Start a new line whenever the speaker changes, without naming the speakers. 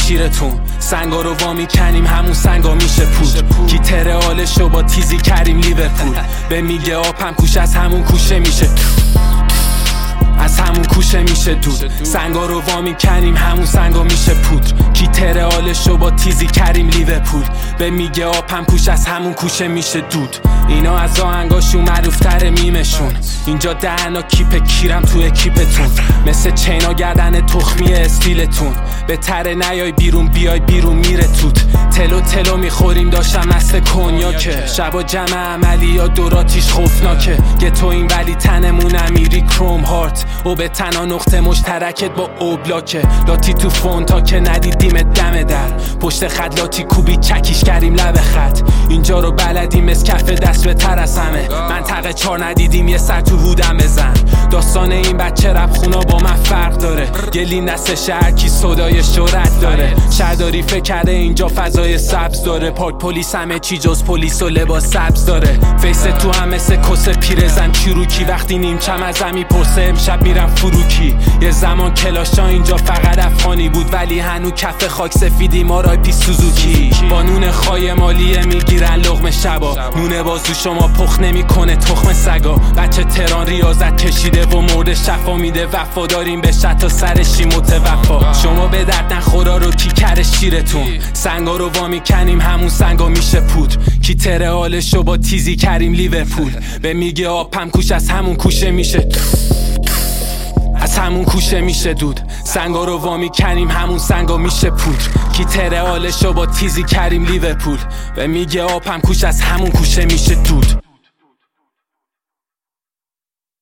شیرتون. سنگا رو وامی کنیم همون سنگا میشه پود. کی ترالشو با تیزی کریم لیورپول. به میگه آپم کوش از همون کوشه میشه، از همون کوشه میشه دود. سنگا رو وامی کنیم همون سنگا میشه پودر. کی ترالشو با تیزی کریم لیورپول. به میگه آپم کوش از همون کوشه میشه دود. اینا از آهنگاشون معروفتر میمشون. اینجا دهنا کیپ کیرم تو اکیپتون. مثل چینا گردن تخمی استیلتون. بهتره نیای بیرون بیای بیرون میره توت. تلو میخوریم داشتم مثل کنیاکه. شبا جمع عملی یا دوراتیش خوفناکه. گتو این ولی تنمون امیری کروم هارت. و به تنها نقطه مشترکت با اوبلاکه. لاتی تو فونتا که ندیدیم دم در. پشت خط لاتی کوبی چکیش کریم لب خط. اینجا رو بلدیم از کف دست به تر از همه. منطقه 4 ندیدیم یه سر تو هودم بزن. داستان این بچه رپ خونا با من فرق داره. گلی نسل شهر کی صدای شهرت داره. شهرداری فکر کرده اینجا فضای سبز داره. پارک پلیس همه چی جز پلیس و لباس سبز داره. فیس تو هم مثل کس پیرزن چروکی. وقتی نیمچم ازم میپرسه امشب میرم فروکی. یه زمان کلاشا اینجا فقط افغانی بود ولی هنو کف خاک سفیدی ما رای پی سوزوکی. با نون خای مالیه میگیرن لقمه شبا. نون بازو شما پخ نمیکنه تخم سگا. بچه تهران ریاضت کشیده و مرد شفا میده. وفاداریم به تا سرشی متوفا. شما به درد نخورا رو کی کره شیرتون. سنگا رو وامی کنیم همون سنگا میشه پود. کی تره حالشو با تیزی کریم لیورپول. به میگه آپم کوش از همون کوشه میشه، از همون کوشه میشه دود. سنگا رو وامی کنیم همون سنگا میشه پودر. کی تره حالشو با تیزی کریم لیورپول. به میگه آپم کوش از همون کوشه میشه دود.